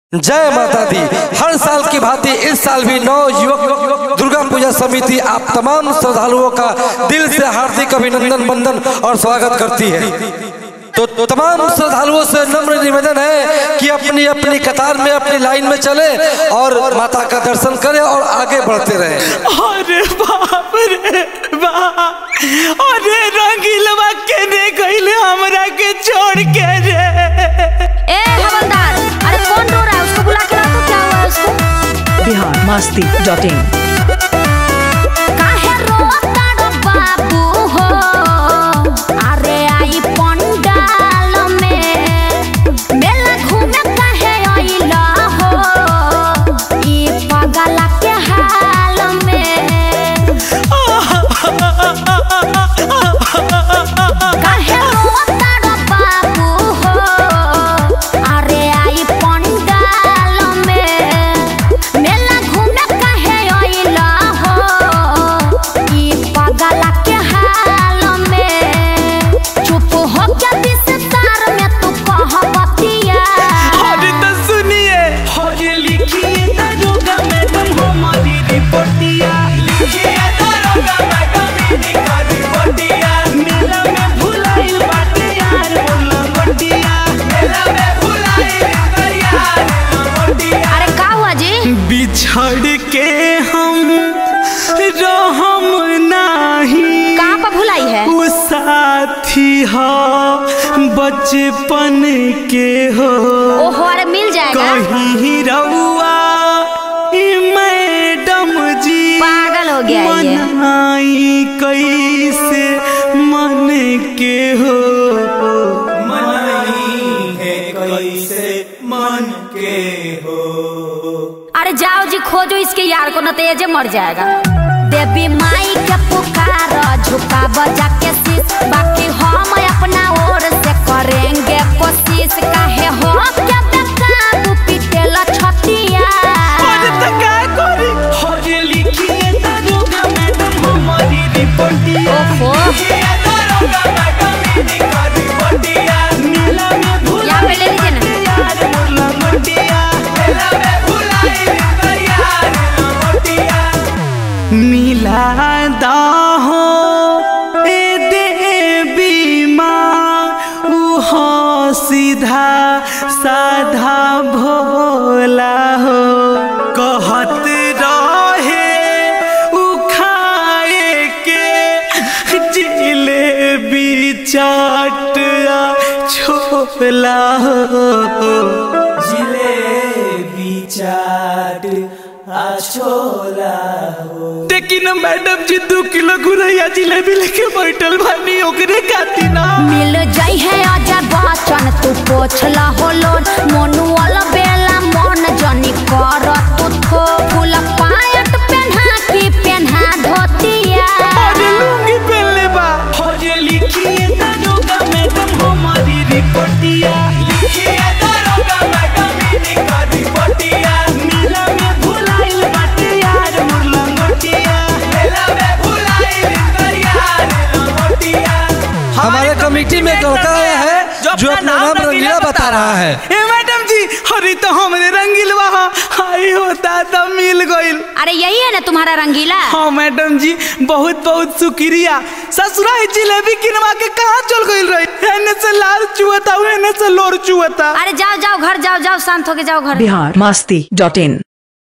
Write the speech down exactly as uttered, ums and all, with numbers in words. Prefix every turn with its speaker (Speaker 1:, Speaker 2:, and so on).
Speaker 1: जय माता दी। हर साल की भांति इस साल भी नौ युवक दुर्गा पूजा समिति आप तमाम श्रद्धालुओं का दिल से हार्दिक अभिनंदन वंदन और स्वागत करती है। तो तमाम श्रद्धालुओं से नम्र निवेदन है कि अपनी अपनी कतार में अपनी लाइन में चले और माता का दर्शन करें और आगे बढ़ते रहें।
Speaker 2: अरे बाप रे बाप, अरे रंगीलवा के ने कइले हमरा के छोड़ के रे।
Speaker 3: ए हवलदार, अरे कौन रो रहा है? उसको बुला के लाओ तो क्या हुआ है उसको?
Speaker 4: Bihar Masti dot in.
Speaker 3: काहे रोता रो बाबू हो? अरे आई पंडाल में मेला घूमे काहे आइला हो? ई पगला के हाल में काहे रोता रो बाबू हो? अरे आई पंडाल में मेला घूमे काहे आइला हो? ई पगला के हाल में चुप हो के विस्तार में तू कह बतिया।
Speaker 2: अरे तो सुनिए, अरे लिखिए दारोगा मैडम हमारी रिपोर्टिया, लिखिए दारोगा मैडम इनका रिपोर्टिया। मेला में भुलाइल बाटे यार बोला बटिया, मेला में भुलाइल बाटे यार बटिया।
Speaker 3: अरे का हुआ जी?
Speaker 2: बिछड़ के हम रहम नाही,
Speaker 3: कहाँ पर भुलाई है?
Speaker 2: वो साथी हो बचपन के हो।
Speaker 3: ओहो, अरे मिल जाएगा।
Speaker 2: कहीं रहुआ ई मैडम जी
Speaker 3: पागल हो गया ये।
Speaker 2: मनाई कैसे मन के हो, मनाई है कैसे मन के हो।
Speaker 3: अरे जाओ जी खोजो इसके यार को, न तो ये जे मर जाएगा। देवी माई के पुकार झुका बजा के शीश, बाकी हम अपना ओर से करेंगे कोशिश। काहे हो क्या बेकाबू पीटेला छतिया?
Speaker 2: अरे तो क्या करी? अरे लिखिए दारोगा मैडम हमारी रिपोर्टिया,
Speaker 3: ओहो।
Speaker 2: लिखिए दारोगा मैडम इनका रिपोर्टिया। मेला में
Speaker 3: यहाँ पे ले लीजिए ना।
Speaker 2: यार बोला बटिया, मेला में भुलाइल बाटे यार बटिया। मिला दाहो ए देवी माँ, उहो सीधा साधा भोला हो। कहत रहे उ खाए के जिलेबी चाट आ छोला हो, जिलेबी चाट आ छोला हो। लेकिन मैडम जी दो किलो गुरैया जिलेबी लेके बैठल बानी, ओकरे खातिर ना
Speaker 3: मिल जाई है आजा बचन तू पोछला हो लोन। मनुअल बेला मन जनी कर तू थो, फूल पायट पहना की पहना धोतिया।
Speaker 2: अरे लुंगी पहनले बा। अरे लिखिए दारोगा मैडम हमारी रिपोर्टिया, लिखिए दारोगा मैडम इनका रिपोर्टिया। मेला में भुलाइल बाटे यार मुरला मोटिया, मेला में भुलाइल बाटे यार मोटिया।
Speaker 1: हमारे कमेटी में एक लड़का आया है जो अपना नाम रंगीला बता रहा है।
Speaker 2: ए मैडम जी, अरे तो हमरे रंगीलवा हाई होता तो मिल गइल।
Speaker 3: अरे यही है ना तुम्हारा रंगीला?
Speaker 2: हाँ मैडम जी, बहुत बहुत शुक्रिया। ससुरा जिलेबी किनवा के कहाँ चल गइल रही? एने से लाल चुहता, एने से लोर चुहता।
Speaker 3: अरे जाओ जाओ घर जाओ, जाओ शांत होके जाओ घर।
Speaker 4: बिहार मस्ती डॉट इन।